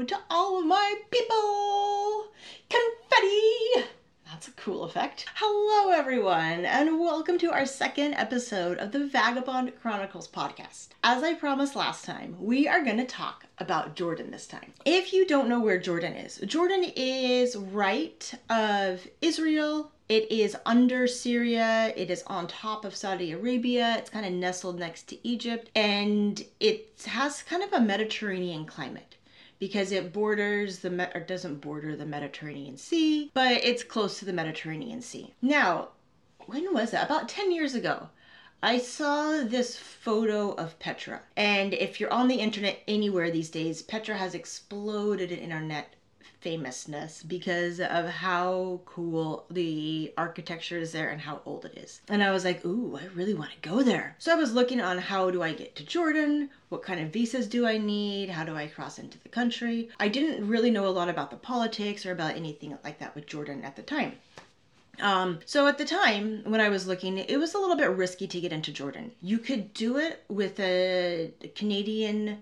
to all of my people. Confetti! That's a cool effect. Hello, everyone, and welcome to our second episode of the Vagabond Chronicles podcast. As I promised last time, we are going to talk about Jordan this time. If you don't know where Jordan is right of Israel. It is under Syria. It is on top of Saudi Arabia. It's kind of nestled next to Egypt, and it has kind of a Mediterranean climate, because it doesn't border the Mediterranean Sea, but it's close to the Mediterranean Sea. Now, when was that? About 10 years ago, I saw this photo of Petra. And if you're on the internet anywhere these days, Petra has exploded in internet famousness because of how cool the architecture is there and how old it is. And I was like, ooh, I really want to go there. So I was looking on how do I get to Jordan? What kind of visas do I need? How do I cross into the country? I didn't really know a lot about the politics or about anything like that with Jordan at the time. So at the time when I was looking, it was a little bit risky to get into Jordan. You could do it with a Canadian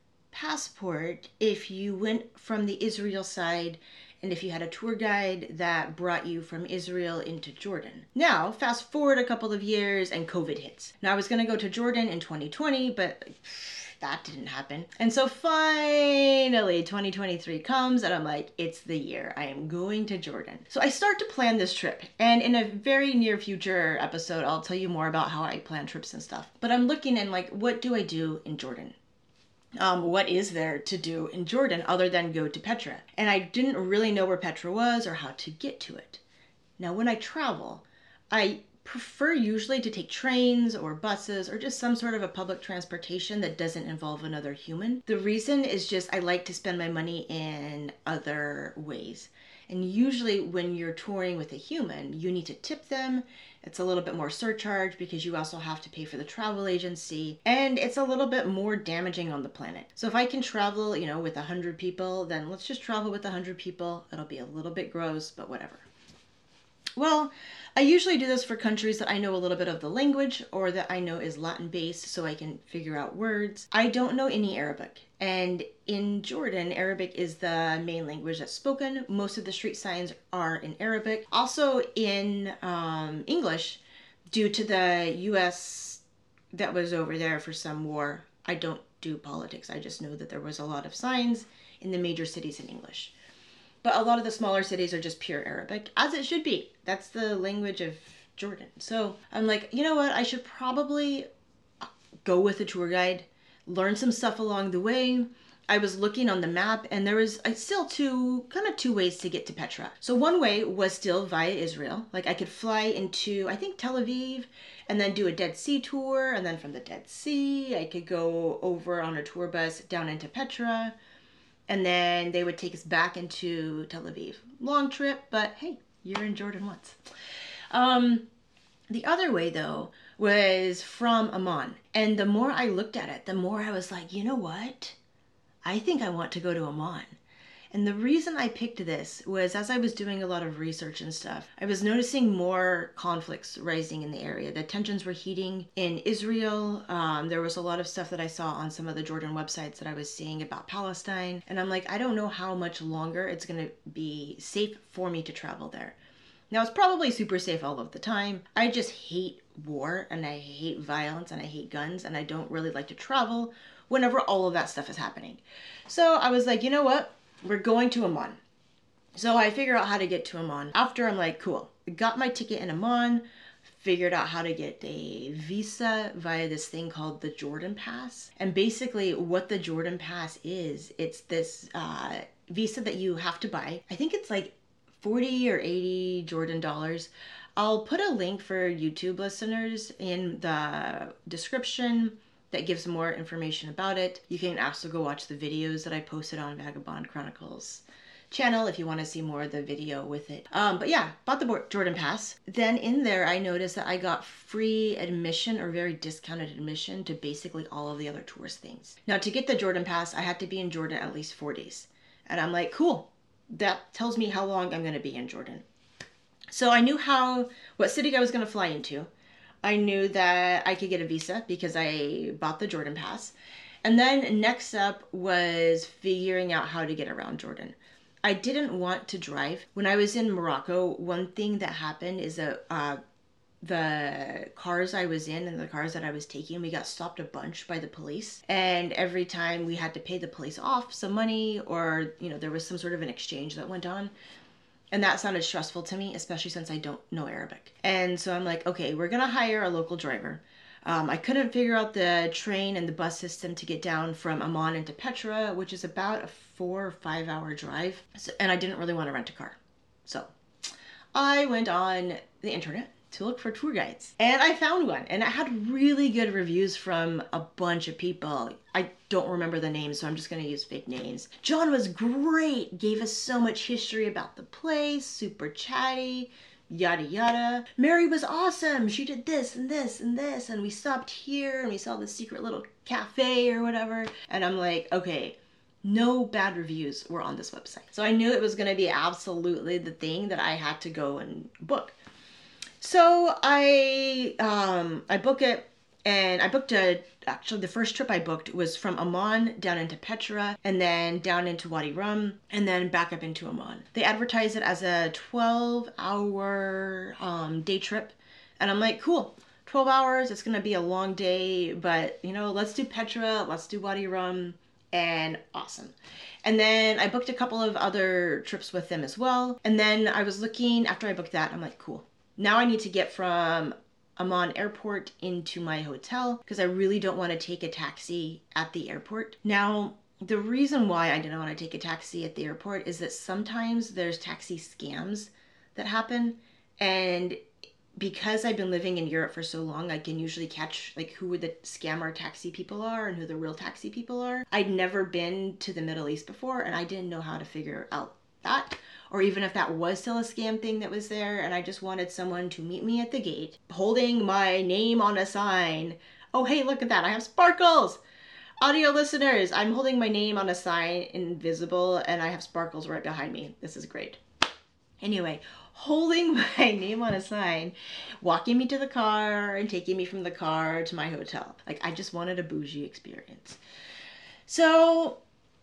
passport if you went from the Israel side and if you had a tour guide that brought you from Israel into Jordan. Now, fast forward a couple of years and COVID hits. Now, I was going to go to Jordan in 2020, but that didn't happen. And so finally 2023 comes and I'm like, it's the year. I am going to Jordan. So I start to plan this trip. And in a very near future episode, I'll tell you more about how I plan trips and stuff. But I'm looking and like, what do I do in Jordan? What is there to do in Jordan other than go to Petra? And I didn't really know where Petra was or how to get to it. Now, when I travel, I prefer usually to take trains or buses or just some sort of a public transportation that doesn't involve another human. The reason is just I like to spend my money in other ways. And usually when you're touring with a human, you need to tip them. It's a little bit more surcharge because you also have to pay for the travel agency, and it's a little bit more damaging on the planet. So if I can travel, with 100 people, then let's just travel with 100 people. It'll be a little bit gross, but whatever. Well, I usually do this for countries that I know a little bit of the language or that I know is Latin based so I can figure out words. I don't know any Arabic. And in Jordan, Arabic is the main language that's spoken. Most of the street signs are in Arabic. Also in English, due to the US that was over there for some war. I don't do politics. I just know that there was a lot of signs in the major cities in English. But a lot of the smaller cities are just pure Arabic, as it should be. That's the language of Jordan. So I'm like, you know what? I should probably go with a tour guide, learn some stuff along the way. I was looking on the map and there was still two ways to get to Petra. So one way was still via Israel. Like I could fly into, I think, Tel Aviv and then do a Dead Sea tour. And then from the Dead Sea, I could go over on a tour bus down into Petra. And then they would take us back into Tel Aviv. Long trip, but hey, you're in Jordan once. The other way, though, was from Amman. And the more I looked at it, the more I was like, you know what? I think I want to go to Amman. And the reason I picked this was as I was doing a lot of research and stuff, I was noticing more conflicts rising in the area. The tensions were heating in Israel. There was a lot of stuff that I saw on some of the Jordan websites that I was seeing about Palestine. And I'm like, I don't know how much longer it's going to be safe for me to travel there. Now, it's probably super safe all of the time. I just hate war and I hate violence and I hate guns and I don't really like to travel whenever all of that stuff is happening. So I was like, you know what? We're going to Amman. So I figure out how to get to Amman. After I'm like, cool. Got my ticket in Amman. Figured out how to get a visa via this thing called the Jordan Pass. And basically what the Jordan Pass is, it's this visa that you have to buy. I think it's like 40 or 80 Jordan dollars. I'll put a link for YouTube listeners in the description that gives more information about it. You can also go watch the videos that I posted on Vagabond Chronicles channel if you want to see more of the video with it. But yeah, bought the Jordan Pass. Then in there, I noticed that I got free admission or very discounted admission to basically all of the other tourist things. Now, to get the Jordan Pass, I had to be in Jordan at least 4 days. And I'm like, cool. That tells me how long I'm going to be in Jordan. So I knew what city I was going to fly into. I knew that I could get a visa because I bought the Jordan Pass. And then next up was figuring out how to get around Jordan. I didn't want to drive. When I was in Morocco, one thing that happened is that the cars I was in and the cars that I was taking, we got stopped a bunch by the police. And every time we had to pay the police off some money, or, there was some sort of an exchange that went on. And that sounded stressful to me, especially since I don't know Arabic. And so I'm like, okay, we're going to hire a local driver. I couldn't figure out the train and the bus system to get down from Amman into Petra, which is about a 4 or 5 hour drive. And I didn't really want to rent a car. So I went on the internet to look for tour guides. And I found one, and it had really good reviews from a bunch of people. I don't remember the names, so I'm just going to use fake names. John was great, gave us so much history about the place, super chatty, yada yada. Mary was awesome. She did this and this and this, and we stopped here and we saw the secret little cafe or whatever. And I'm like, okay, no bad reviews were on this website. So I knew it was going to be absolutely the thing that I had to go and book. So I book it, and I booked actually the first trip I booked was from Amman down into Petra, and then down into Wadi Rum, and then back up into Amman. They advertise it as a 12-hour day trip, and I'm like, cool, 12 hours, it's gonna be a long day, but let's do Petra, let's do Wadi Rum, and awesome. And then I booked a couple of other trips with them as well, and then I was looking, after I booked that, I'm like, cool. Now I need to get from Amman airport into my hotel because I really don't want to take a taxi at the airport. Now, the reason why I didn't want to take a taxi at the airport is that sometimes there's taxi scams that happen. And because I've been living in Europe for so long, I can usually catch who the scammer taxi people are and who the real taxi people are. I'd never been to the Middle East before, and I didn't know how to figure out that, or even if that was still a scam thing that was there, and I just wanted someone to meet me at the gate holding my name on a sign. Oh, hey, look at that, I have sparkles! Audio listeners, I'm holding my name on a sign, invisible, and I have sparkles right behind me. This is great. Anyway, holding my name on a sign, walking me to the car and taking me from the car to my hotel. I just wanted a bougie experience. So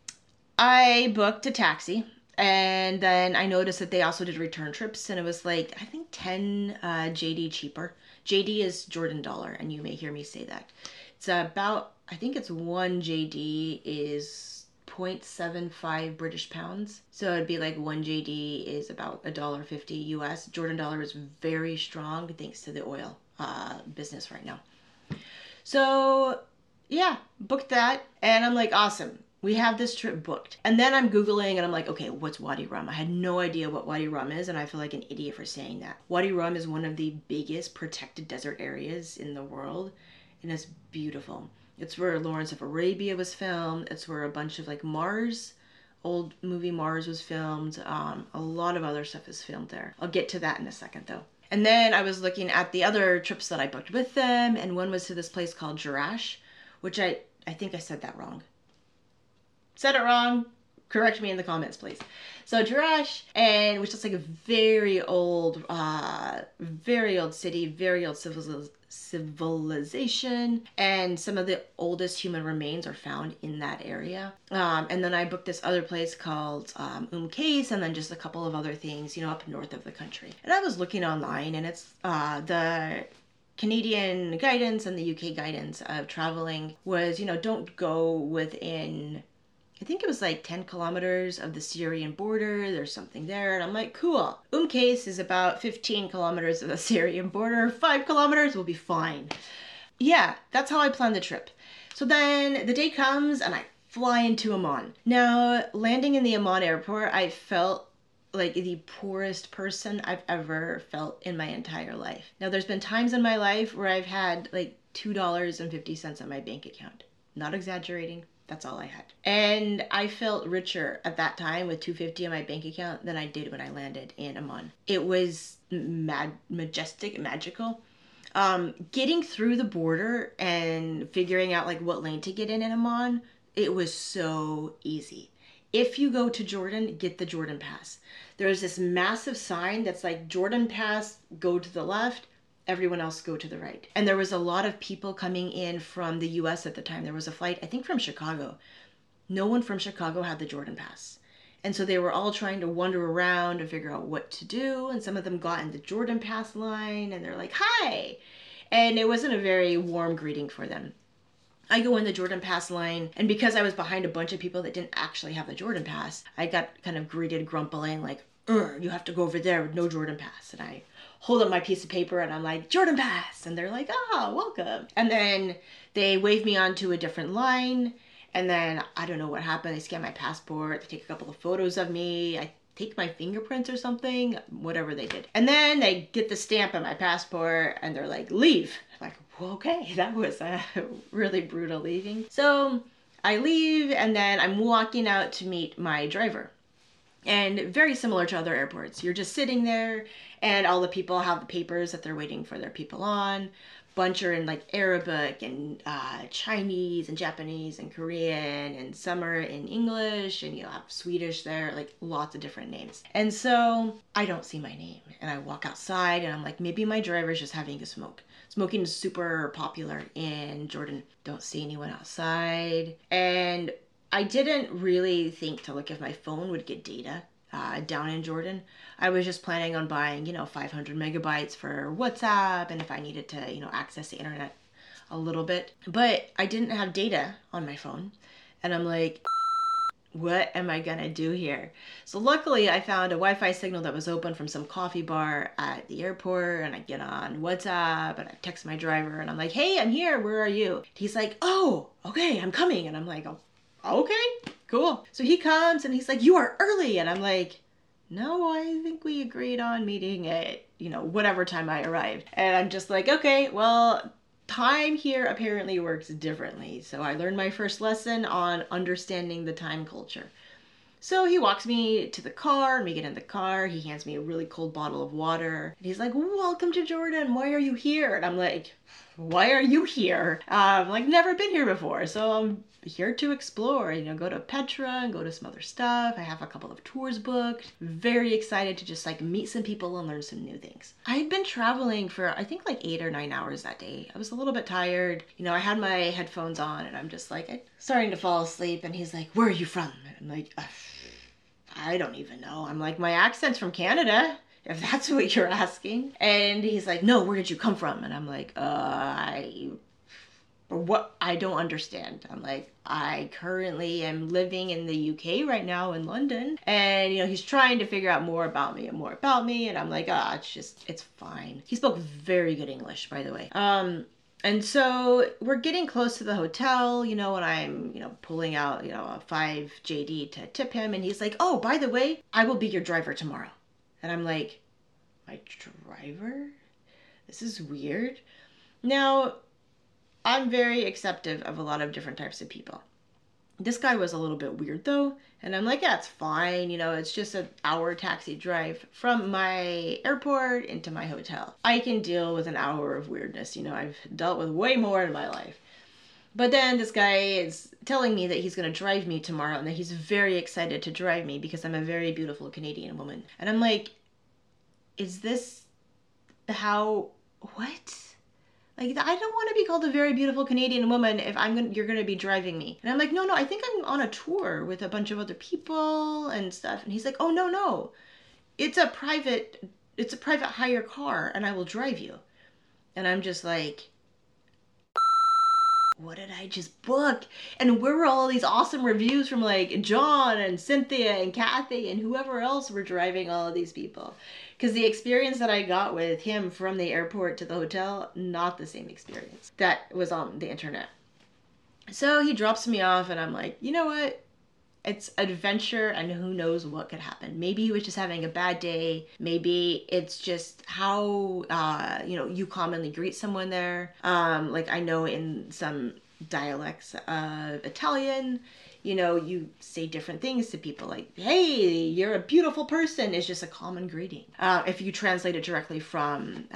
I booked a taxi. And then I noticed that they also did return trips, and it was I think 10 JD cheaper. JD is Jordan dollar, and you may hear me say that. It's about, I think it's 1 JD is 0.75 British pounds. So it'd be 1 JD is about $1.50 US. Jordan dollar is very strong thanks to the oil business right now. So yeah, booked that, and I'm like, awesome. We have this trip booked. And then I'm Googling and I'm like, okay, what's Wadi Rum? I had no idea what Wadi Rum is, and I feel like an idiot for saying that. Wadi Rum is one of the biggest protected desert areas in the world, and it's beautiful. It's where Lawrence of Arabia was filmed. It's where a bunch of Mars, old movie Mars was filmed. A lot of other stuff is filmed there. I'll get to that in a second though. And then I was looking at the other trips that I booked with them, and one was to this place called Jerash, which I think I said that wrong. Said it wrong, correct me in the comments, please. So Jerash, and which is a very old city, very old civilization, and some of the oldest human remains are found in that area. And then I booked this other place called Qais, and then just a couple of other things, up north of the country. And I was looking online, and it's the Canadian guidance and the UK guidance of traveling was, don't go within, I think it was 10 kilometers of the Syrian border. There's something there. And I'm like, cool. Qais is about 15 kilometers of the Syrian border. 5 kilometers will be fine. Yeah, that's how I planned the trip. So then the day comes and I fly into Amman. Now, landing in the Amman airport, I felt like the poorest person I've ever felt in my entire life. Now, there's been times in my life where I've had $2.50 on my bank account. Not exaggerating. That's all I had. And I felt richer at that time with $2.50 on my bank account than I did when I landed in Amman. It was majestic, magical. Getting through the border and figuring out what lane to get in Amman, it was so easy. If you go to Jordan, get the Jordan Pass. There's this massive sign that's Jordan Pass, go to the left. everyone else go to the right. And there was a lot of people coming in from the US at the time. There was a flight, I think from Chicago. No one from Chicago had the Jordan Pass. And so they were all trying to wander around and figure out what to do. And some of them got in the Jordan Pass line and they're like, hi. And it wasn't a very warm greeting for them. I go in the Jordan Pass line, and because I was behind a bunch of people that didn't actually have the Jordan Pass, I got kind of greeted grumpily, like, you have to go over there with no Jordan Pass. And I hold up my piece of paper and I'm like, Jordan Pass. And they're like, welcome. And then they wave me onto a different line. And then I don't know what happened. They scan my passport. They take a couple of photos of me. I take my fingerprints or something, whatever they did. And then they get the stamp on my passport and they're like, leave. I'm like, well, okay, that was a really brutal leaving. So I leave and then I'm walking out to meet my driver. And very similar to other airports, you're just sitting there and all the people have the papers that they're waiting for their people on. Bunch are in like Arabic and Chinese and Japanese and Korean, and some are in English, and you'll have Swedish there, like lots of different names. And so I don't see my name and I walk outside and I'm like, maybe my driver's just having a smoke. Smoking is super popular in Jordan. Don't see anyone outside. And I didn't really think to look if my phone would get data down in Jordan. I was just planning on buying, 500 megabytes for WhatsApp, and if I needed to, access the internet a little bit. But I didn't have data on my phone, and I'm like, what am I gonna do here? So luckily I found a Wi-Fi signal that was open from some coffee bar at the airport, and I get on WhatsApp and I text my driver and I'm like, hey, I'm here, where are you? He's like, oh, okay, I'm coming. And I'm like, oh, okay, cool. So he comes and he's like, you are early. And I'm like, no, I think we agreed on meeting at, whatever time I arrived. And I'm just like, okay, well, time here apparently works differently. So I learned my first lesson on understanding the time culture. So he walks me to the car and we get in the car. He hands me a really cold bottle of water. And he's like, welcome to Jordan. Why are you here? And I'm like, why are you here? I've never been here before. So I'm here to explore, go to Petra and go to some other stuff. I have a couple of tours booked. Very excited to just meet some people and learn some new things. I had been traveling for I think 8 or 9 hours that day. I was a little bit tired. I had my headphones on and I'm just starting to fall asleep. And he's like, where are you from? And I'm like, I don't even know. I'm like, my accent's from Canada, if that's what you're asking. And he's like, no, where did you come from? And I'm like, what? I don't understand. I'm like, I currently am living in the UK right now in London. And, he's trying to figure out more about me. And I'm like, it's fine. He spoke very good English, by the way. And so we're getting close to the hotel, and I'm, pulling out, a 5 JD to tip him. And he's like, oh, by the way, I will be your driver tomorrow. And I'm like, my driver? This is weird. Now, I'm very accepting of a lot of different types of people. This guy was a little bit weird though. And I'm like, yeah, it's fine. It's just an hour taxi drive from my airport into my hotel. I can deal with an hour of weirdness. I've dealt with way more in my life. But then this guy is telling me that he's going to drive me tomorrow and that he's very excited to drive me because I'm a very beautiful Canadian woman. And I'm like, is this what? I don't want to be called a very beautiful Canadian woman if you're going to be driving me. And I'm like, no, I think I'm on a tour with a bunch of other people and stuff. And he's like, oh, no. It's a private hire car and I will drive you. And I'm just like, what did I just book? And where were all these awesome reviews from John and Cynthia and Kathy and whoever else were driving all of these people? Because the experience that I got with him from the airport to the hotel, not the same experience that was on the internet. So he drops me off and I'm like, you know what? It's adventure and who knows what could happen. Maybe he was just having a bad day. Maybe it's just how, you commonly greet someone there. I know in some dialects of Italian, you say different things to people like, hey, you're a beautiful person is just a common greeting. If you translate it directly from,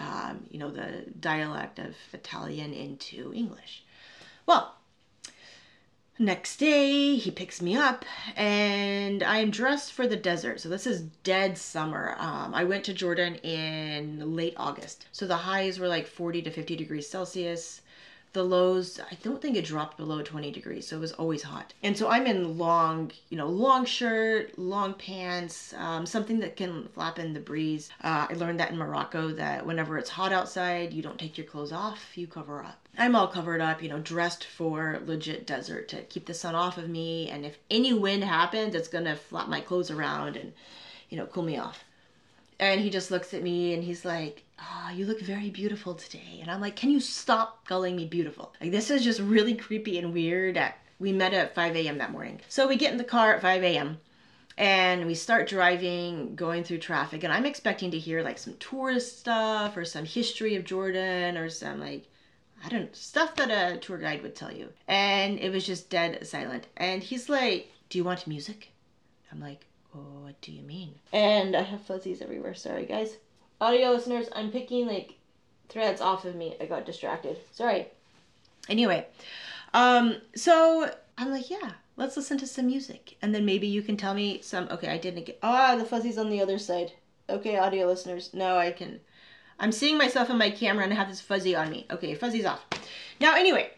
the dialect of Italian into English. Well, Next day, he picks me up, and I am dressed for the desert. So this is dead summer. I went to Jordan in late August. So the highs were like 40 to 50 degrees Celsius. The lows, I don't think it dropped below 20 degrees, so it was always hot. And so I'm in long shirt, long pants, something that can flap in the breeze. I learned that in Morocco, that whenever it's hot outside, you don't take your clothes off, you cover up. I'm all covered up, dressed for legit desert to keep the sun off of me. And if any wind happens, it's gonna flap my clothes around and, cool me off. And he just looks at me and he's like, "Oh, you look very beautiful today." And I'm like, "Can you stop calling me beautiful? Like, this is just really creepy and weird." We met at 5 a.m. that morning. So we get in the car at 5 a.m. and we start driving, going through traffic. And I'm expecting to hear like some tourist stuff or some history of Jordan or some stuff that a tour guide would tell you. And it was just dead silent. And he's like, "Do you want music?" I'm like, "Oh, what do you mean?" And I have fuzzies everywhere. Sorry, guys. Audio listeners, I'm picking like threads off of me. I got distracted. Sorry. Anyway, so I'm like, "Yeah, let's listen to some music. And then maybe you can tell me some." Okay, I didn't get. The fuzzy's on the other side. Okay, audio listeners. No, I'm seeing myself in my camera and I have this fuzzy on me. Okay, fuzzy's off. Now, anyway,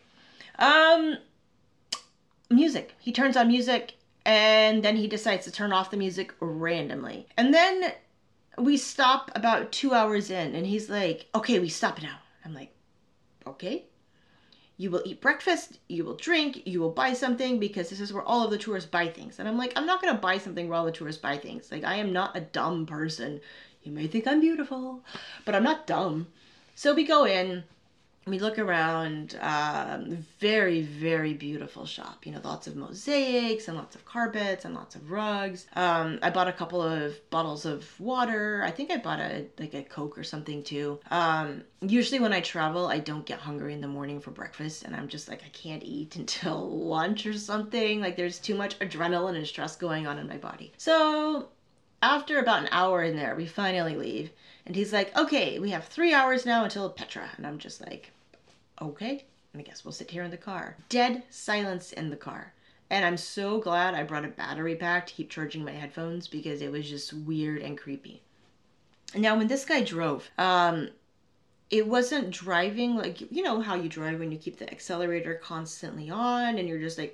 music. He turns on music. And then he decides to turn off the music randomly. And then we stop about 2 hours in, and he's like, "Okay, we stop now." I'm like, "Okay. You will eat breakfast, you will drink, you will buy something, because this is where all of the tourists buy things." And I'm like, "I'm not going to buy something where all the tourists buy things. Like, I am not a dumb person. You may think I'm beautiful, but I'm not dumb." So we go in. We look around, very, very beautiful shop. Lots of mosaics and lots of carpets and lots of rugs. I bought a couple of bottles of water. I think I bought a Coke or something too. Usually when I travel, I don't get hungry in the morning for breakfast, and I'm just like, I can't eat until lunch or something. Like, there's too much adrenaline and stress going on in my body. So after about an hour in there, we finally leave. And he's like, "Okay, we have 3 hours now until Petra." And I'm just like, "Okay, I guess we'll sit here in the car." Dead silence in the car. And I'm so glad I brought a battery pack to keep charging my headphones, because it was just weird and creepy. Now, when this guy drove, it wasn't driving like, how you drive when you keep the accelerator constantly on and you're just like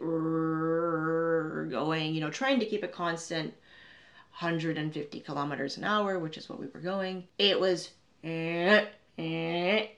going, trying to keep a constant 150 kilometers an hour, which is what we were going. It was I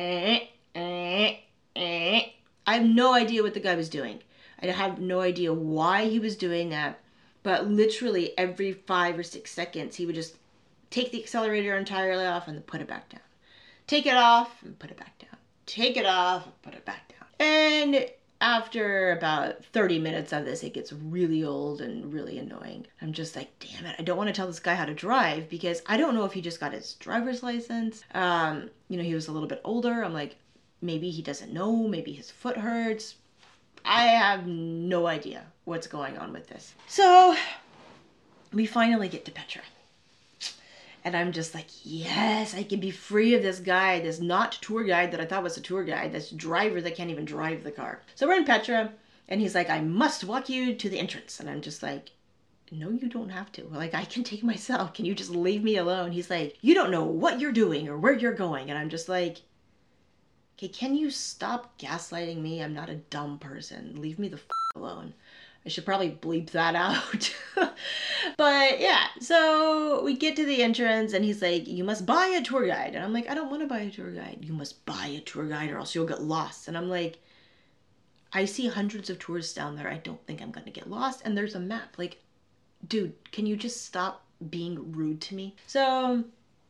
have no idea what the guy was doing. I have no idea why he was doing that, but literally every 5 or 6 seconds he would just take the accelerator entirely off and then put it back down. Take it off and put it back down. Take it off and put it back down. And after about 30 minutes of this, it gets really old and really annoying. I'm just like, damn it, I don't want to tell this guy how to drive, because I don't know if he just got his driver's license. He was a little bit older. I'm like, maybe he doesn't know, maybe his foot hurts. I have no idea what's going on with this. So we finally get to Petra. And I'm just like, yes, I can be free of this guy, this not tour guide that I thought was a tour guide, this driver that can't even drive the car. So we're in Petra, and he's like, "I must walk you to the entrance." And I'm just like, "No, you don't have to. Like, I can take myself. Can you just leave me alone?" He's like, "You don't know what you're doing or where you're going." And I'm just like, "Okay, can you stop gaslighting me? I'm not a dumb person. Leave me the alone." I should probably bleep that out. But yeah, so we get to the entrance and he's like, "You must buy a tour guide." And I'm like, "I don't want to buy a tour guide." "You must buy a tour guide or else you'll get lost." And I'm like, I see hundreds of tourists down there. I don't think I'm going to get lost. And there's a map. Like, dude, can you just stop being rude to me? So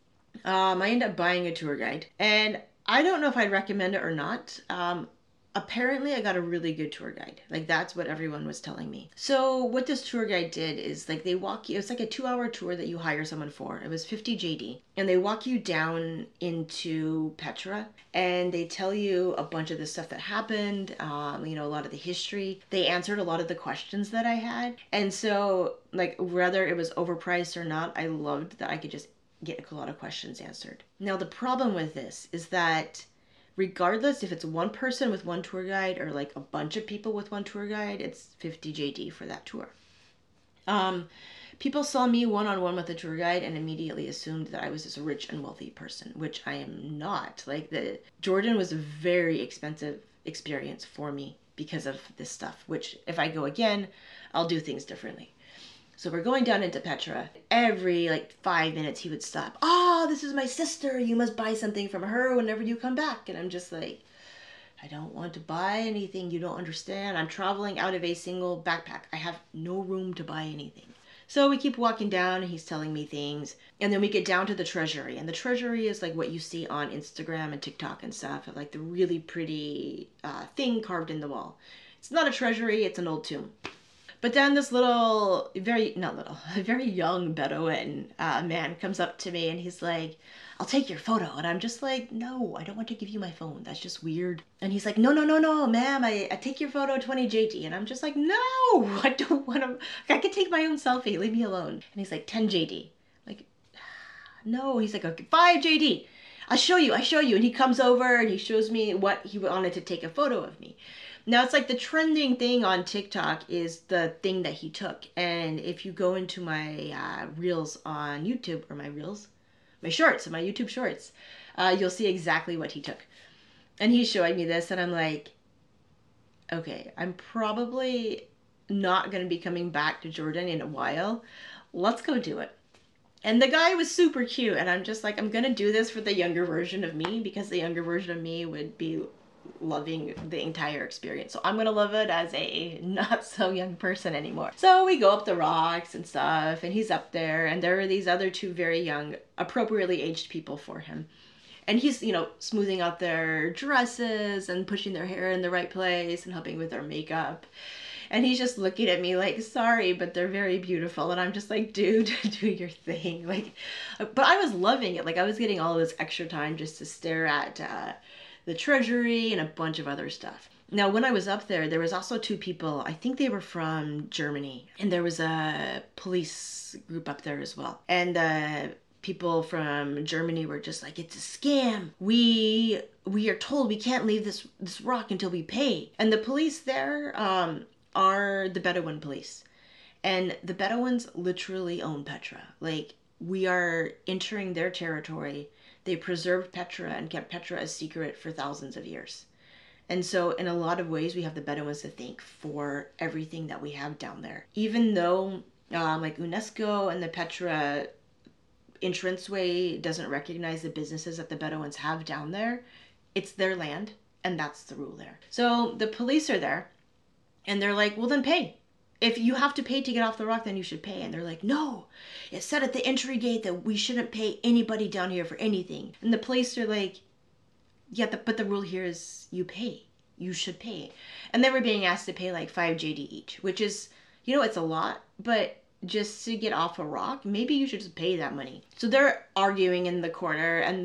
I end up buying a tour guide. And I don't know if I'd recommend it or not. Apparently I got a really good tour guide. Like, that's what everyone was telling me. So what this tour guide did is, like, they walk you, it's like a 2-hour tour that you hire someone for. It was 50 JD. And they walk you down into Petra and they tell you a bunch of the stuff that happened, a lot of the history. They answered a lot of the questions that I had. And so, like, whether it was overpriced or not, I loved that I could just get a lot of questions answered. Now, the problem with this is that regardless if it's one person with one tour guide or like a bunch of people with one tour guide, it's 50 JD for that tour. People saw me one-on-one with a tour guide and immediately assumed that I was this rich and wealthy person, which I am not. Like, the Jordan was a very expensive experience for me because of this stuff, which if I go again, I'll do things differently. So we're going down into Petra. Every like 5 minutes he would stop. Oh, this is my sister. You must buy something from her whenever you come back. And I'm just like, I don't want to buy anything. You don't understand. I'm traveling out of a single backpack. I have no room to buy anything. So we keep walking down and he's telling me things. And then we get down to the treasury. And the treasury is like what you see on Instagram and TikTok and stuff. Like the really pretty thing carved in the wall. It's not a treasury. It's an old tomb. But then this little, very young Bedouin man comes up to me and he's like, I'll take your photo. And I'm just like, no, I don't want to give you my phone. That's just weird. And he's like, no, ma'am, I take your photo 20 JD. And I'm just like, no, I don't want to, I can take my own selfie. Leave me alone. And he's like, 10 JD. Like, no, he's like, okay, 5 JD. I'll show you. And he comes over and he shows me what he wanted to take a photo of me. Now, it's like the trending thing on TikTok is the thing that he took. And if you go into my reels on YouTube, or my YouTube shorts, you'll see exactly what he took. And he's showing me this, and I'm like, okay, I'm probably not going to be coming back to Jordan in a while. Let's go do it. And the guy was super cute, and I'm just like, I'm going to do this for the younger version of me, because the younger version of me would be loving the entire experience. So I'm gonna love it as a not so young person anymore. So we go up the rocks and stuff, and he's up there, and there are these other two very young, appropriately aged people for him. And he's, smoothing out their dresses and pushing their hair in the right place and helping with their makeup. And he's just looking at me like, sorry, but they're very beautiful. And I'm just like, dude, do your thing. Like, but I was loving it. Like, I was getting all of this extra time just to stare at the treasury and a bunch of other stuff. Now, when I was up there, there was also two people, I think they were from Germany, and there was a police group up there as well. And the people from Germany were just like, it's a scam. We are told we can't leave this rock until we pay. And the police there are the Bedouin police. And the Bedouins literally own Petra. Like, we are entering their territory. They preserved Petra and kept Petra a secret for thousands of years. And so in a lot of ways, we have the Bedouins to thank for everything that we have down there. Even though like UNESCO and the Petra entranceway doesn't recognize the businesses that the Bedouins have down there, it's their land, and that's the rule there. So the police are there, and they're like, well, then pay. If you have to pay to get off the rock, then you should pay. And they're like, no, it said at the entry gate that we shouldn't pay anybody down here for anything. And the police are like, yeah, but the rule here is you pay. You should pay. And they were being asked to pay like 5 JD each, which is, it's a lot, but just to get off a rock, maybe you should just pay that money. So they're arguing in the corner, and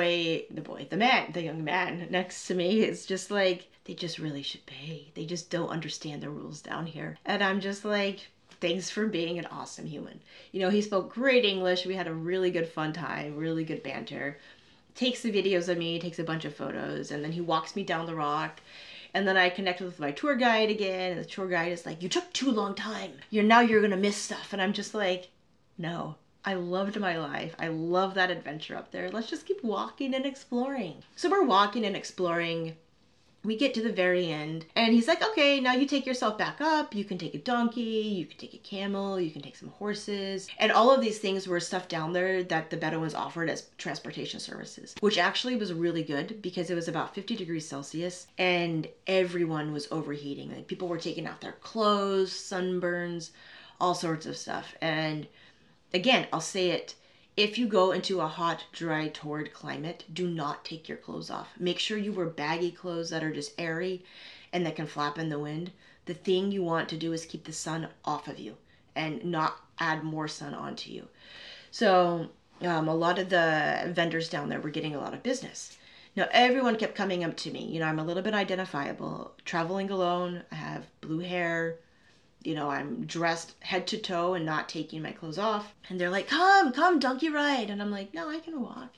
the young man next to me is just like, they just really should pay. They just don't understand the rules down here. And I'm just like, thanks for being an awesome human. He spoke great English. We had a really good fun time, really good banter. Takes the videos of me, takes a bunch of photos, and then he walks me down the rock. And then I connected with my tour guide again, and the tour guide is like, you took too long time. You're gonna miss stuff. And I'm just like, no, I loved my life. I love that adventure up there. Let's just keep walking and exploring. So we're walking and exploring. We get to the very end, and he's like, okay, now you take yourself back up. You can take a donkey, you can take a camel, you can take some horses. And all of these things were stuff down there that the Bedouins offered as transportation services, which actually was really good because it was about 50 degrees Celsius and everyone was overheating. Like, people were taking off their clothes, sunburns, all sorts of stuff. And again, I'll say it, if you go into a hot, dry, torrid climate, do not take your clothes off. Make sure you wear baggy clothes that are just airy and that can flap in the wind. The thing you want to do is keep the sun off of you and not add more sun onto you. So a lot of the vendors down there were getting a lot of business. Now, everyone kept coming up to me. I'm a little bit identifiable. Traveling alone, I have blue hair. I'm dressed head to toe and not taking my clothes off. And they're like, come, donkey ride. And I'm like, no, I can walk.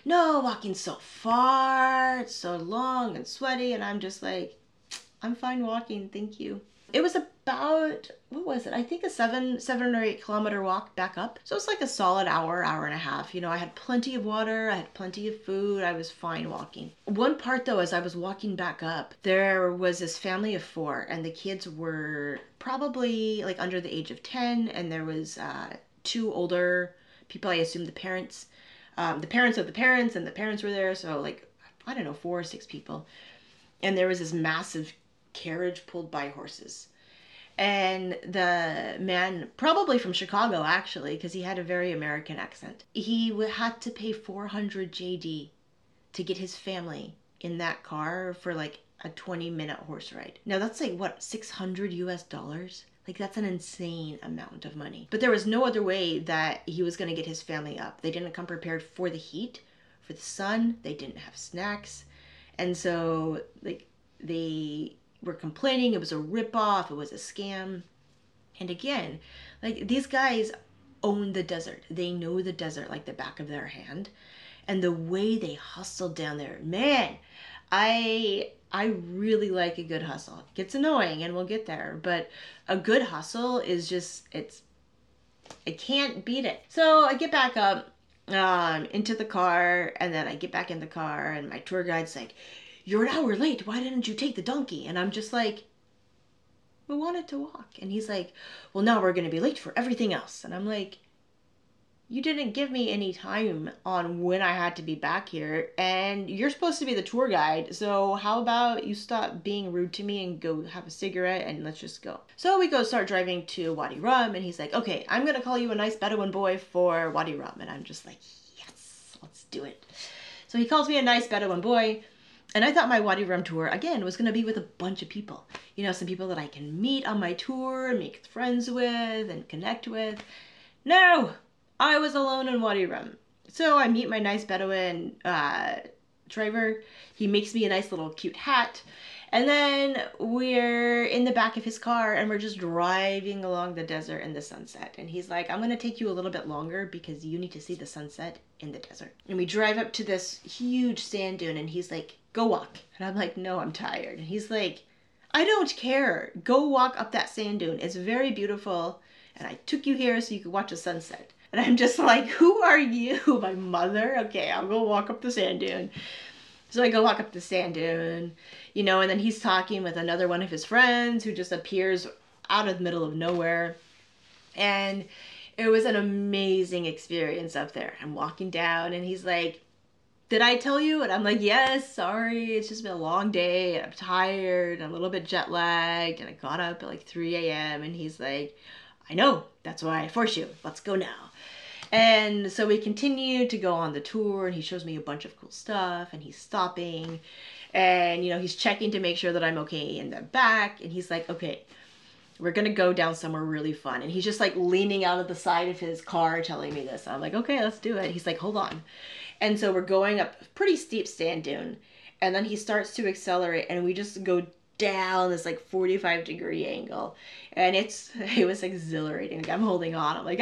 no, walking so far, it's so long and sweaty. And I'm just like, I'm fine walking, thank you. It was about, what was it? I think a 7 or 8 kilometer walk back up. So it's like a solid hour, hour and a half. You know, I had plenty of water, I had plenty of food, I was fine walking. One part though, as I was walking back up, there was this family of 4, and the kids were probably like under the age of 10, and there was 2 older people, I assume the parents of the parents, and the parents were there. So like, I don't know, 4 or 6 people. And there was this massive carriage pulled by horses. And the man, probably from Chicago actually, because he had a very American accent, he had to pay 400 JD to get his family in that car for like a 20-minute horse ride. Now that's like what, 600 US dollars? Like that's an insane amount of money. But there was no other way that he was going to get his family up. They didn't come prepared for the heat, for the sun. They didn't have snacks. And so like they were complaining it was a ripoff, it was a scam. And again, like these guys own the desert. They know the desert like the back of their hand. And the way they hustled down there, man, I really like a good hustle. It gets annoying and we'll get there, but a good hustle is just, I can't beat it. So I get back up into the car, and then I get back in the car and my tour guide's like, "You're an hour late. Why didn't you take the donkey?" And I'm just like, "We wanted to walk." And he's like, "Well, now we're going to be late for everything else." And I'm like, "You didn't give me any time on when I had to be back here, and you're supposed to be the tour guide. So how about you stop being rude to me and go have a cigarette and let's just go." So we go start driving to Wadi Rum, and he's like, "Okay, I'm going to call you a nice Bedouin boy for Wadi Rum." And I'm just like, yes, let's do it. So he calls me a nice Bedouin boy. And I thought my Wadi Rum tour, again, was going to be with a bunch of people. You know, some people that I can meet on my tour and make friends with and connect with. No! I was alone in Wadi Rum. So I meet my nice Bedouin driver. He makes me a nice little cute hat. And then we're in the back of his car and we're just driving along the desert in the sunset. And he's like, "I'm going to take you a little bit longer because you need to see the sunset in the desert." And we drive up to this huge sand dune and he's like, "Go walk." And I'm like, "No, I'm tired." And he's like, "I don't care. Go walk up that sand dune. It's very beautiful. And I took you here so you could watch the sunset." And I'm just like, "Who are you? My mother? Okay, I'll go walk up the sand dune." So I go walk up the sand dune, you know, and then he's talking with another one of his friends who just appears out of the middle of nowhere. And it was an amazing experience up there. I'm walking down and he's like, "Did I tell you?" And I'm like, "Yes, sorry. It's just been a long day. And I'm tired and a little bit jet lagged. And I got up at like 3 a.m. And he's like, "I know. That's why I forced you. Let's go now." And so we continue to go on the tour, and he shows me a bunch of cool stuff, and he's stopping, and, you know, he's checking to make sure that I'm okay in the back, and he's like, "Okay, we're gonna go down somewhere really fun." And he's just like leaning out of the side of his car telling me this. I'm like, "Okay, let's do it." He's like, "Hold on." And so we're going up a pretty steep sand dune, and then he starts to accelerate, and we just go down this like 45-degree angle, and it was exhilarating. Like I'm holding on. I'm like,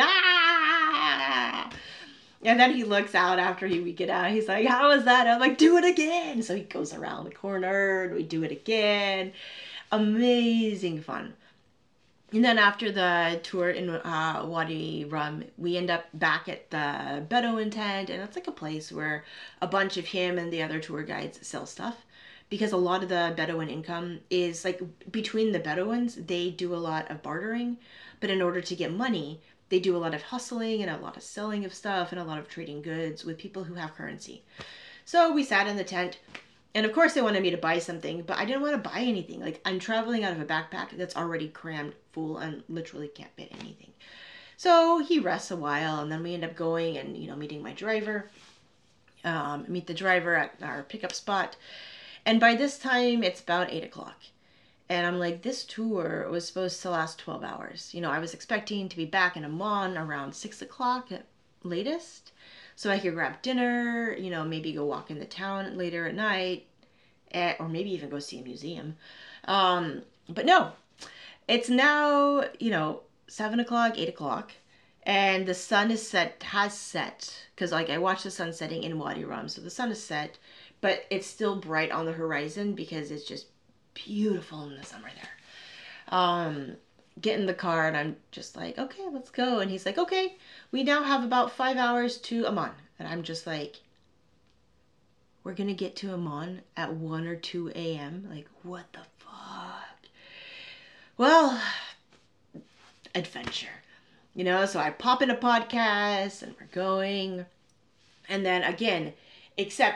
"Ah!" And then he looks out after we get out. He's like, "How was that?" I'm like, "Do it again." So he goes around the corner and we do it again. Amazing fun. And then after the tour in Wadi Rum, we end up back at the Bedouin tent, and it's like a place where a bunch of him and the other tour guides sell stuff. Because a lot of the Bedouin income is like between the Bedouins, they do a lot of bartering, but in order to get money, they do a lot of hustling and a lot of selling of stuff and a lot of trading goods with people who have currency. So we sat in the tent, and of course they wanted me to buy something, but I didn't want to buy anything. Like I'm traveling out of a backpack that's already crammed full and literally can't fit anything. So he rests a while, and then we end up going and, you know, meeting my driver, meet the driver at our pickup spot. And by this time, it's about 8 o'clock. And I'm like, this tour was supposed to last 12 hours. You know, I was expecting to be back in Amman around 6 o'clock at latest. So I could grab dinner, you know, maybe go walk in the town later at night, or maybe even go see a museum. But no, it's now, you know, 7 o'clock, 8 o'clock. and the sun has set, because like I watched the sun setting in Wadi Rum, so the sun is set, but it's still bright on the horizon because it's just beautiful in the summer there. Get in the car and I'm just like, okay, let's go. And he's like, okay, we now have about 5 hours to Amman. And I'm just like, we're gonna get to Amman at 1 or 2 a.m. Like, what the fuck? Well, adventure. So I pop in a podcast and we're going. And then again, except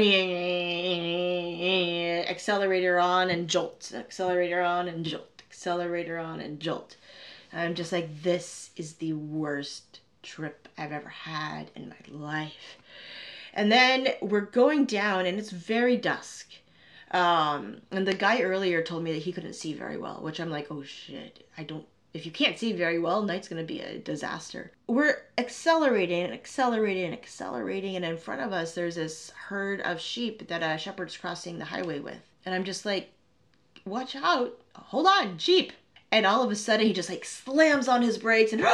accelerator on and jolt, accelerator on and jolt, accelerator on and jolt. And I'm just like, this is the worst trip I've ever had in my life. And then we're going down and it's very dusk. And the guy earlier told me that he couldn't see very well, which I'm like, oh shit, if you can't see very well, night's going to be a disaster. We're accelerating, and in front of us, there's this herd of sheep that a shepherd's crossing the highway with. And I'm just like, watch out. Hold on, sheep. And all of a sudden, he just like slams on his brakes and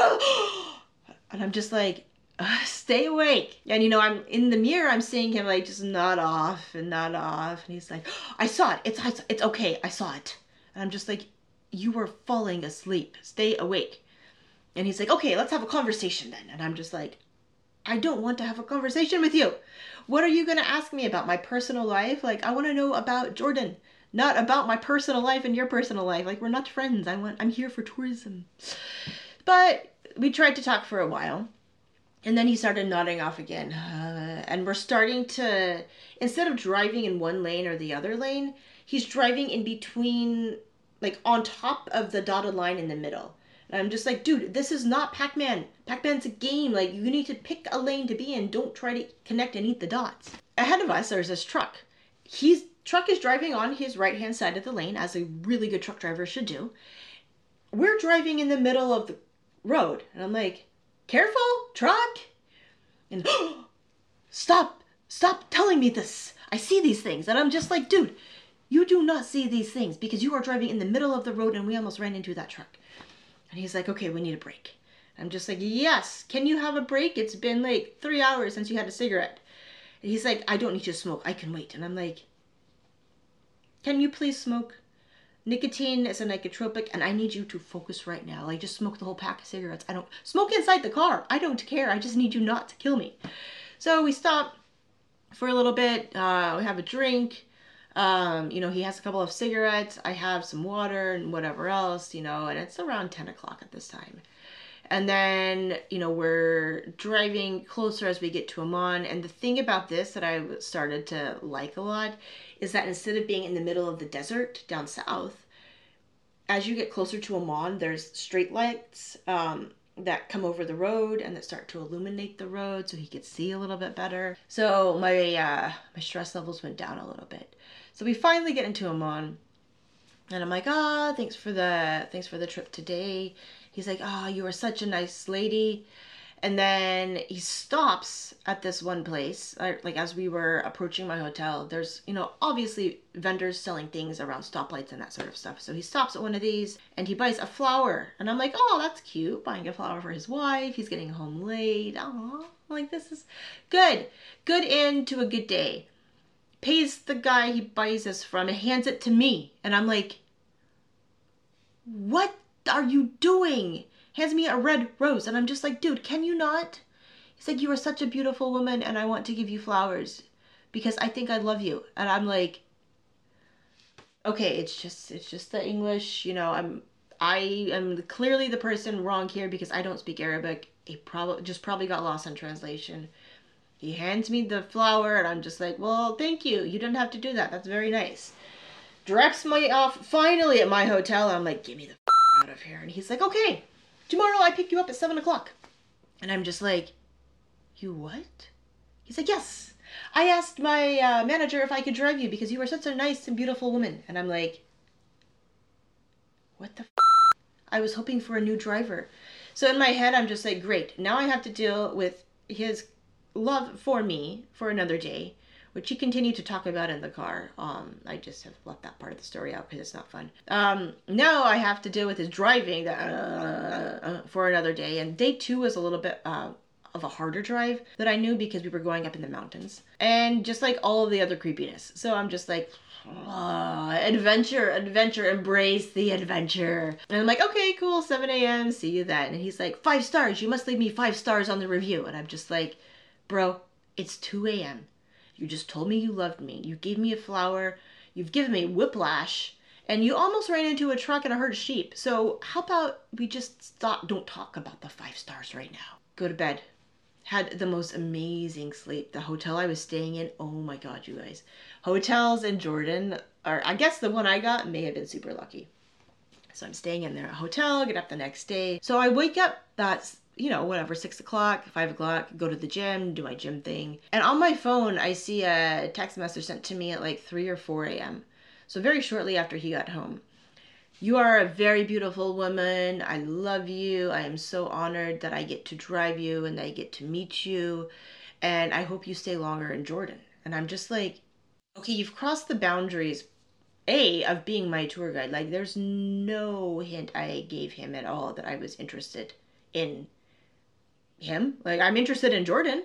I'm just like, stay awake. And I'm in the mirror, I'm seeing him like just nod off. And he's like, I saw it. It's okay. I saw it. And I'm just like, you were falling asleep. Stay awake. And he's like, okay, let's have a conversation then. And I'm just like, I don't want to have a conversation with you. What are you going to ask me about? My personal life? Like, I want to know about Jordan, not about my personal life and your personal life. Like, we're not friends. I'm here for tourism. But we tried to talk for a while. And then he started nodding off again. And we're starting to, instead of driving in one lane or the other lane, he's driving in between, like on top of the dotted line in the middle. And I'm just like, dude, this is not Pac-Man. Pac-Man's a game. Like, you need to pick a lane to be in. Don't try to connect and eat the dots. Ahead of us, there's this truck. Truck is driving on his right-hand side of the lane, as a really good truck driver should do. We're driving in the middle of the road. And I'm like, careful, truck. And stop telling me this. I see these things. And I'm just like, dude, you do not see these things because you are driving in the middle of the road and we almost ran into that truck. And he's like, okay, we need a break. I'm just like, yes, can you have a break? It's been like 3 hours since you had a cigarette. And he's like, I don't need to smoke. I can wait. And I'm like, can you please smoke? Nicotine is a nicotropic and I need you to focus right now. Like, just smoke the whole pack of cigarettes. I don't smoke inside the car. I don't care. I just need you not to kill me. So we stop for a little bit. We have a drink. He has a couple of cigarettes. I have some water and whatever else, and it's around 10 o'clock at this time. And then, we're driving closer as we get to Amman. And the thing about this that I started to like a lot is that instead of being in the middle of the desert down south, as you get closer to Amman, there's street lights that come over the road and that start to illuminate the road so he could see a little bit better. So my stress levels went down a little bit. So we finally get into Amman, and I'm like, thanks for the trip today. He's like, you are such a nice lady. And then he stops at this one place, like as we were approaching my hotel. There's, obviously vendors selling things around stoplights and that sort of stuff. So he stops at one of these and he buys a flower. And I'm like, that's cute. Buying a flower for his wife. He's getting home late. Like, this is good. Good end to a good day. Pays the guy he buys this from and hands it to me. And I'm like, what are you doing? Hands me a red rose. And I'm just like, dude, can you not? He's like, you are such a beautiful woman and I want to give you flowers because I think I love you. And I'm like, okay, it's just the English, I am clearly the person wrong here because I don't speak Arabic. He probably got lost in translation. He hands me the flower and I'm just like, well, thank you. You didn't have to do that. That's very nice. Drops me off finally at my hotel. I'm like, get me the out of here. And he's like, okay, tomorrow I pick you up at 7 o'clock. And I'm just like, you what? He's like, yes. I asked my manager if I could drive you because you are such a nice and beautiful woman. And I'm like, what the I was hoping for a new driver. So in my head, I'm just like, great. Now I have to deal with his love for me for another day which he continued to talk about in the car. I just have left that part of the story out because it's not fun. Now I have to deal with his driving for another day, and day 2 was a little bit of a harder drive that I knew because we were going up in the mountains, and just like all of the other creepiness. So I'm just like, adventure, embrace the adventure. And I'm like, okay, cool, 7 a.m., see you then. And he's like, 5 stars, you must leave me 5 stars on the review. And I'm just like, bro, it's 2 a.m. You just told me you loved me. You gave me a flower. You've given me whiplash. And you almost ran into a truck and a herd of sheep. So how about we just don't talk about the 5 stars right now. Go to bed. Had the most amazing sleep. The hotel I was staying in, oh my God, you guys. Hotels in Jordan, or I guess the one I got may have been super lucky. So I'm staying in their hotel, get up the next day. So I wake up, that's, whatever, 6 o'clock, 5 o'clock, go to the gym, do my gym thing. And on my phone, I see a text message sent to me at like 3 or 4 a.m. So very shortly after he got home. You are a very beautiful woman. I love you. I am so honored that I get to drive you and that I get to meet you. And I hope you stay longer in Jordan. And I'm just like, okay, you've crossed the boundaries, of being my tour guide. Like, there's no hint I gave him at all that I was interested in him. Like, I'm interested in Jordan.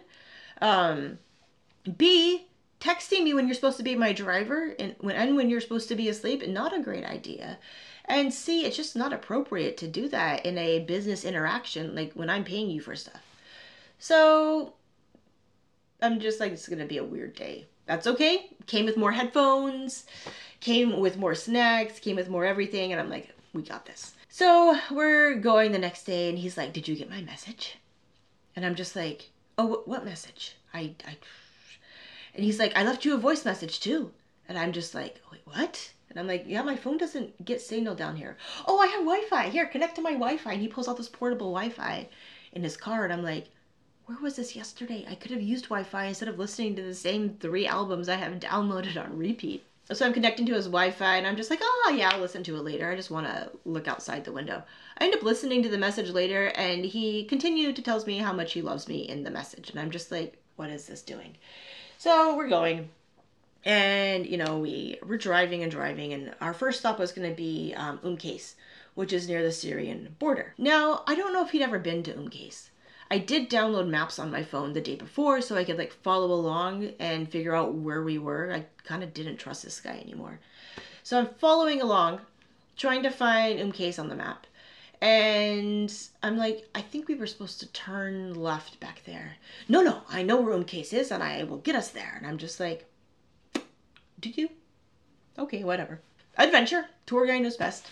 B, texting me when you're supposed to be my driver and when you're supposed to be asleep, not a great idea. And C, it's just not appropriate to do that in a business interaction, like when I'm paying you for stuff. So I'm just like, it's going to be a weird day. That's okay. Came with more headphones, came with more snacks, came with more everything. And I'm like, we got this. So we're going the next day and he's like, did you get my message? And I'm just like, oh, what message? And he's like, I left you a voice message too. And I'm just like, wait, what? And I'm like, yeah, my phone doesn't get signal down here. Oh, I have Wi-Fi. Here, connect to my Wi-Fi. And he pulls out this portable Wi-Fi in his car. And I'm like, where was this yesterday? I could have used Wi-Fi instead of listening to the same 3 albums I have downloaded on repeat. So I'm connecting to his Wi-Fi and I'm just like, oh yeah, I'll listen to it later. I just want to look outside the window. I end up listening to the message later and he continued to tell me how much he loves me in the message. And I'm just like, what is this doing? So we're going. And, we're driving and our first stop was going to be Qais, which is near the Syrian border. Now, I don't know if he'd ever been to Qais. I did download maps on my phone the day before so I could follow along and figure out where we were. I kind of didn't trust this guy anymore. So I'm following along, trying to find Qais on the map. And I'm like, I think we were supposed to turn left back there. No, I know where Qais is and I will get us there. And I'm just like, do you? Okay, whatever. Adventure. Tour guide knows best.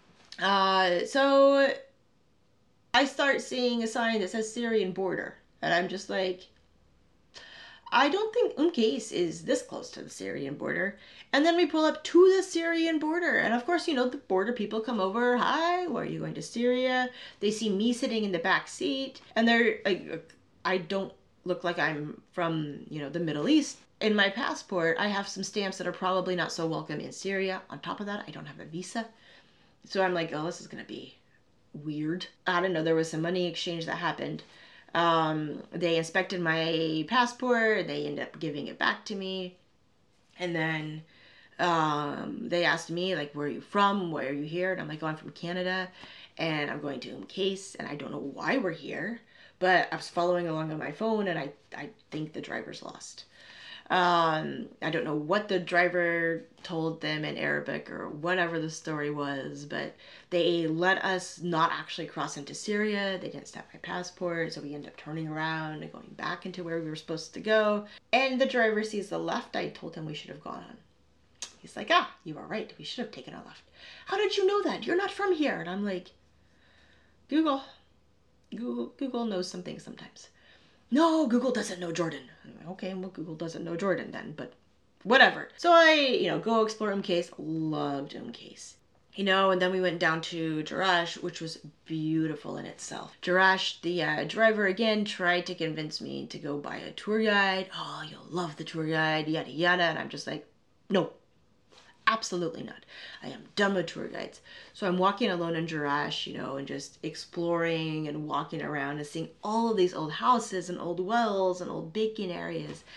So I start seeing a sign that says Syrian border. And I'm just like, I don't think Qais is this close to the Syrian border. And then we pull up to the Syrian border. And of course, the border people come over. Hi, where are you going to Syria? They see me sitting in the back seat. And they're like, I don't look like I'm from, the Middle East. In my passport, I have some stamps that are probably not so welcome in Syria. On top of that, I don't have a visa. So I'm like, oh, this is going to be weird. I don't know. There was some money exchange that happened. They inspected my passport. They ended up giving it back to me. And then they asked me, where are you from? Why are you here? And I'm like, oh, I'm from Canada. And I'm going to Qais. And I don't know why we're here. But I was following along on my phone. And I think the driver's lost. I don't know what the driver told them in Arabic or whatever the story was, but they let us not actually cross into Syria. They didn't stamp my passport, so we ended up turning around and going back into where we were supposed to go. And the driver sees the left I told him we should have gone on. He's like, you are right. We should have taken a left. How did you know that? You're not from here. And I'm like, Google knows some things sometimes. No, Google doesn't know Jordan. Okay, well, Google doesn't know Jordan then, but whatever. So I, go explore Qais. Loved Qais. And then we went down to Jerash, which was beautiful in itself. Jerash, the driver, again, tried to convince me to go buy a tour guide. Oh, you'll love the tour guide, yada, yada. And I'm just like, no. Absolutely not. I am done with tour guides. So I'm walking alone in Jerash, and just exploring and walking around and seeing all of these old houses and old wells and old baking areas.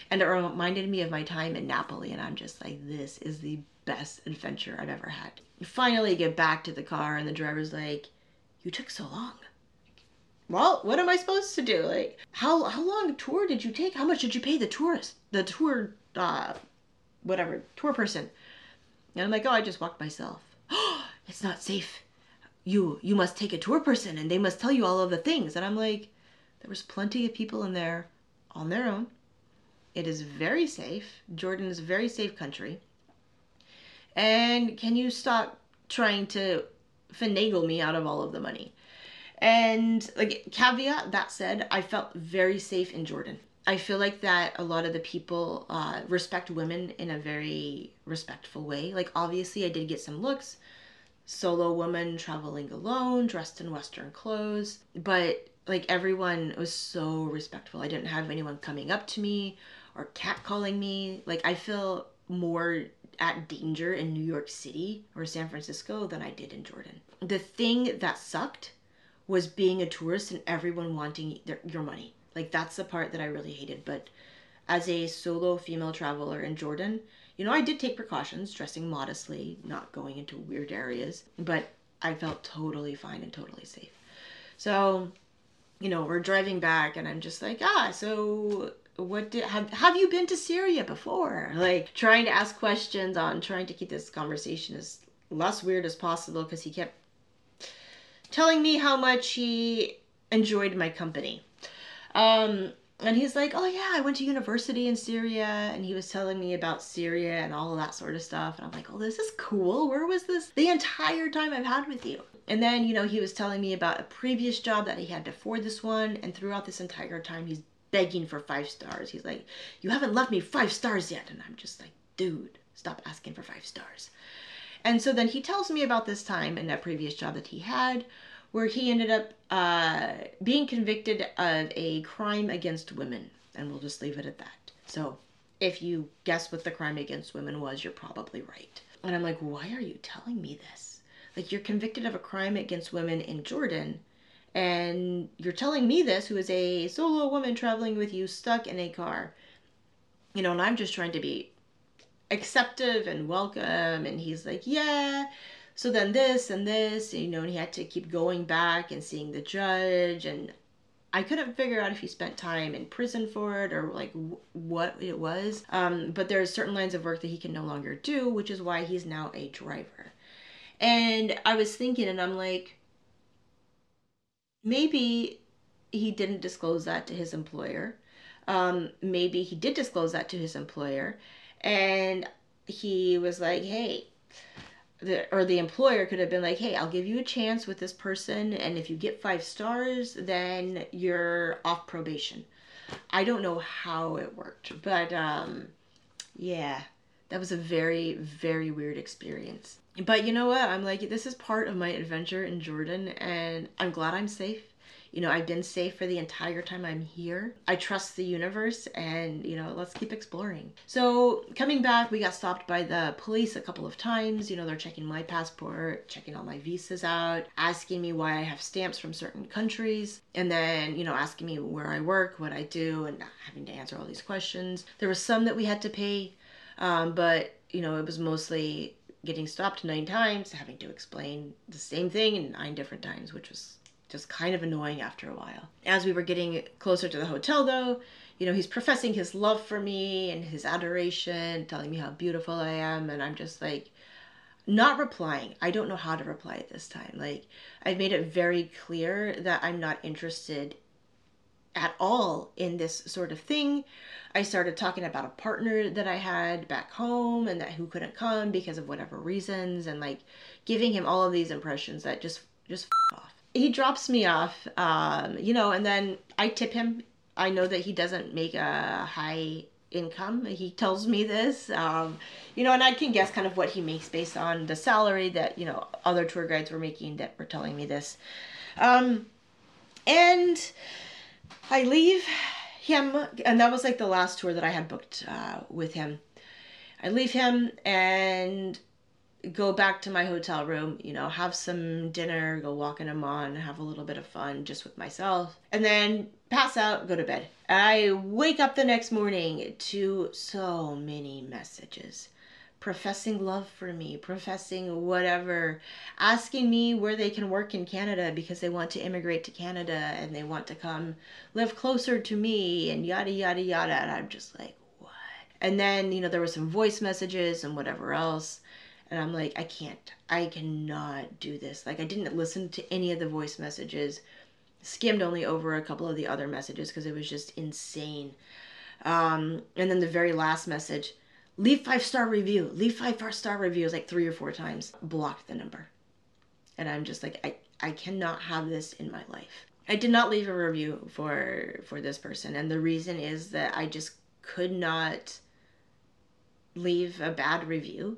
And it reminded me of my time in Napoli, and I'm just like, this is the best adventure I've ever had. Finally get back to the car, and the driver's like, you took so long. Well, what am I supposed to do? Like, how long a tour did you take? How much did you pay the tour whatever, tour person? And I'm like, oh, I just walked myself. Oh, it's not safe. You must take a tour person, and they must tell you all of the things. And I'm like, there was plenty of people in there on their own. It is very safe. Jordan is a very safe country. And can you stop trying to finagle me out of all of the money? And like, caveat that said, I felt very safe in Jordan. I feel like that a lot of the people respect women in a very respectful way. Like, obviously I did get some looks, solo woman traveling alone, dressed in Western clothes, but like, everyone was so respectful. I didn't have anyone coming up to me or catcalling me. Like, I feel more at danger in New York City or San Francisco than I did in Jordan. The thing that sucked was being a tourist and everyone wanting your money. Like, that's the part that I really hated. But as a solo female traveler in Jordan, I did take precautions, dressing modestly, not going into weird areas, but I felt totally fine and totally safe. So, we're driving back, and I'm just like, so have you been to Syria before? Like, trying to ask questions on trying to keep this conversation as less weird as possible, because he kept telling me how much he enjoyed my company. And he's like, oh yeah, I went to university in Syria, and he was telling me about Syria and all of that sort of stuff. And I'm like, oh, this is cool. Where was this the entire time I've had with you? And then, he was telling me about a previous job that he had before this one. And throughout this entire time, he's begging for 5 stars. He's like, you haven't left me 5 stars yet. And I'm just like, dude, stop asking for 5 stars. And so then he tells me about this time in that previous job that he had, where he ended up being convicted of a crime against women. And we'll just leave it at that. So if you guess what the crime against women was, you're probably right. And I'm like, why are you telling me this? Like, you're convicted of a crime against women in Jordan, and you're telling me this, who is a solo woman traveling with you, stuck in a car. And I'm just trying to be acceptive and welcome. And he's like, yeah. So then this and this, and he had to keep going back and seeing the judge. And I couldn't figure out if he spent time in prison for it or like what it was. But there's certain lines of work that he can no longer do, which is why he's now a driver. And I was thinking, and I'm like, maybe he didn't disclose that to his employer. Maybe he did disclose that to his employer, and he was like, hey, the employer could have been like, hey, I'll give you a chance with this person, and if you get 5 stars, then you're off probation. I don't know how it worked, but yeah, that was a very, very weird experience. But you know what? I'm like, this is part of my adventure in Jordan, and I'm glad I'm safe. I've been safe for the entire time I'm here. I trust the universe, and, let's keep exploring. So coming back, we got stopped by the police a couple of times. They're checking my passport, checking all my visas out, asking me why I have stamps from certain countries, and then, asking me where I work, what I do, and having to answer all these questions. There was some that we had to pay, but, it was mostly getting stopped 9 times, having to explain the same thing in 9 different times, which was just kind of annoying after a while. As we were getting closer to the hotel, though, he's professing his love for me and his adoration, telling me how beautiful I am, and I'm just like, not replying. I don't know how to reply at this time. Like, I've made it very clear that I'm not interested at all in this sort of thing. I started talking about a partner that I had back home and that who couldn't come because of whatever reasons, and like giving him all of these impressions that just off. He drops me off, and then I tip him. I know that he doesn't make a high income. He tells me this, and I can guess kind of what he makes based on the salary that, other tour guides were making that were telling me this. And I leave him, and that was like the last tour that I had booked with him. I leave him, and go back to my hotel room, have some dinner, go walk in Amman, have a little bit of fun just with myself, and then pass out, go to bed. I wake up the next morning to so many messages professing love for me, professing whatever, asking me where they can work in Canada because they want to immigrate to Canada and they want to come live closer to me and yada, yada, yada. And I'm just like, what? And then, there were some voice messages and whatever else. And I'm like, I cannot do this. Like, I didn't listen to any of the voice messages, skimmed only over a couple of the other messages because it was just insane. And then the very last message, leave 5-star review, leave 5-star reviews like 3 or 4 times, blocked the number. And I'm just like, I cannot have this in my life. I did not leave a review for this person. And the reason is that I just could not leave a bad review.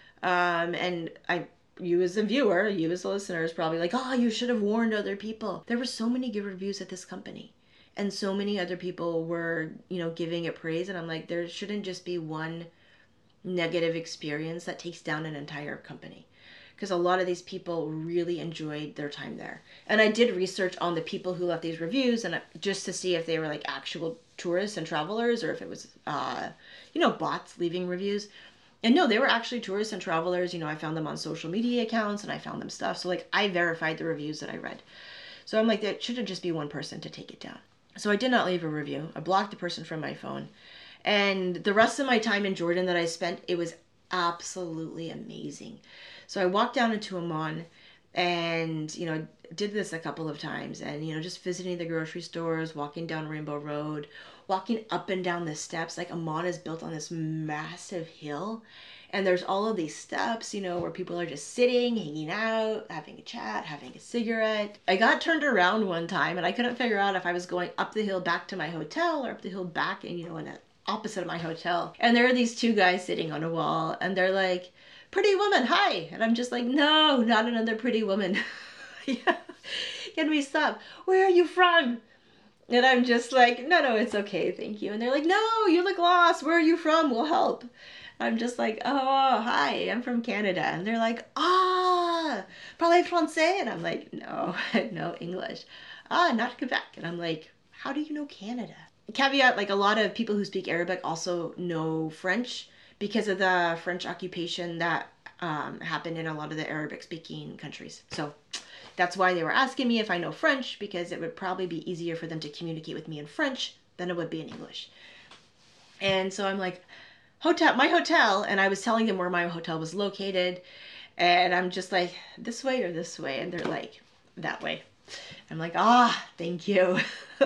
And you as a viewer, you as a listener is probably like, oh, you should have warned other people. There were so many good reviews at this company. And so many other people were, giving it praise. And I'm like, there shouldn't just be one negative experience that takes down an entire company. Because a lot of these people really enjoyed their time there. And I did research on the people who left these reviews and just to see if they were like actual tourists and travelers or if it was, bots leaving reviews. And no, they were actually tourists and travelers. I found them on social media accounts and I found them stuff. So like I verified the reviews that I read. So I'm like, that shouldn't just be one person to take it down. So I did not leave a review. I blocked the person from my phone. And the rest of my time in Jordan that I spent, it was absolutely amazing. So I walked down into Amman and, did this a couple of times and, just visiting the grocery stores, walking down Rainbow Road, walking up and down the steps. Like Amman is built on this massive hill and there's all of these steps, where people are just sitting, hanging out, having a chat, having a cigarette. I got turned around one time and I couldn't figure out if I was going up the hill back to my hotel or up the hill back and, in the opposite of my hotel. And there are these 2 guys sitting on a wall and they're like, pretty woman, hi. And I'm just like, no, not another pretty woman. Yeah. Can we stop? Where are you from? And I'm just like, no, it's okay, thank you. And they're like, no, you look lost. Where are you from? We'll help. I'm just like, oh, hi, I'm from Canada. And they're like, parlez français? And I'm like, no, no English. Not Quebec. And I'm like, how do you know Canada? Caveat, like a lot of people who speak Arabic also know French because of the French occupation that happened in a lot of the Arabic speaking countries. So that's why they were asking me if I know French, because it would probably be easier for them to communicate with me in French than it would be in English. And so I'm like, my hotel, and I was telling them where my hotel was located, and I'm just like, this way or this way? And they're like, that way. I'm like, thank you.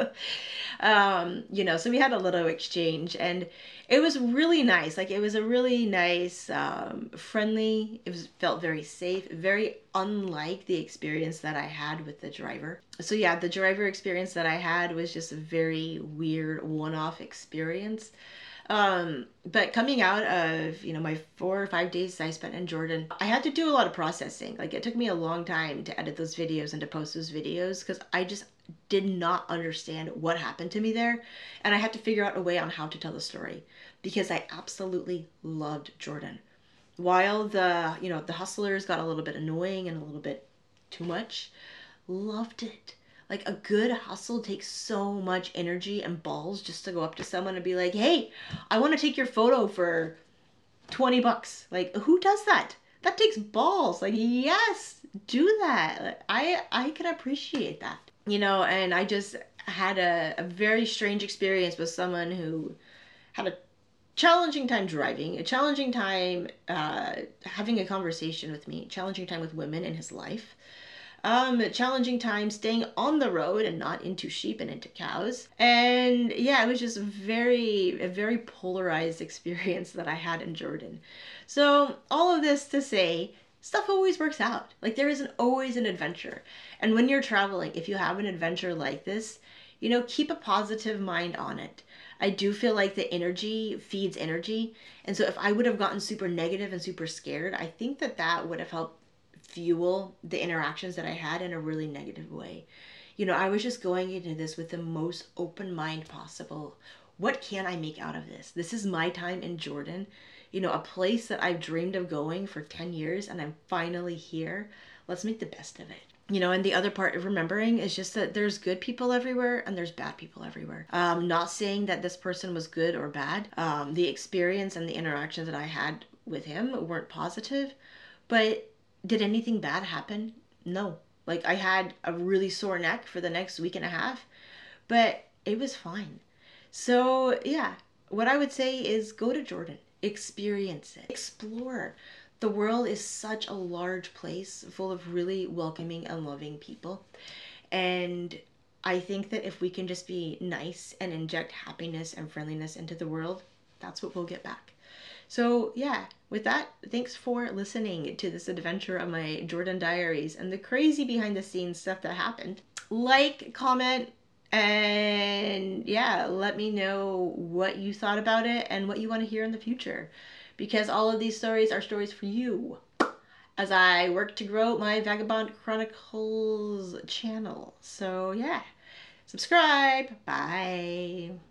So we had a little exchange and it was really nice. Like it was a really nice, friendly, felt very safe, very unlike the experience that I had with the driver. So yeah, the driver experience that I had was just a very weird one-off experience. But coming out of, my 4 or 5 days I spent in Jordan, I had to do a lot of processing. Like it took me a long time to edit those videos and to post those videos because I just did not understand what happened to me there. And I had to figure out a way on how to tell the story because I absolutely loved Jordan. While the hustlers got a little bit annoying and a little bit too much, loved it. Like a good hustle takes so much energy and balls just to go up to someone and be like, hey, I want to take your photo for $20. Like, who does that? That takes balls. Like, yes, do that. I can appreciate that. And I just had a very strange experience with someone who had a challenging time driving, a challenging time having a conversation with me, challenging time with women in his life. Challenging time staying on the road and not into sheep and into cows. And yeah, it was just a very polarized experience that I had in Jordan. So all of this to say, stuff always works out. Like there isn't always an adventure. And when you're traveling, if you have an adventure like this, keep a positive mind on it. I do feel like the energy feeds energy. And so if I would have gotten super negative and super scared, I think that would have helped fuel the interactions that I had in a really negative way. I was just going into this with the most open mind possible. What can I make out of this? This is my time in Jordan. a place that I've dreamed of going for 10 years and I'm finally here. Let's make the best of it. And the other part of remembering is just that there's good people everywhere and there's bad people everywhere. Not saying that this person was good or bad. The experience and the interactions that I had with him weren't positive, but did anything bad happen? No. Like, I had a really sore neck for the next week and a half, but it was fine. So, yeah, what I would say is go to Jordan, experience it, explore. The world is such a large place full of really welcoming and loving people. And I think that if we can just be nice and inject happiness and friendliness into the world, that's what we'll get back. So, yeah, with that, thanks for listening to this adventure of my Jordan Diaries and the crazy behind the scenes stuff that happened. Like, comment, and yeah, let me know what you thought about it and what you want to hear in the future. Because all of these stories are stories for you as I work to grow my Vagabond Chronicles channel. So, yeah, subscribe. Bye.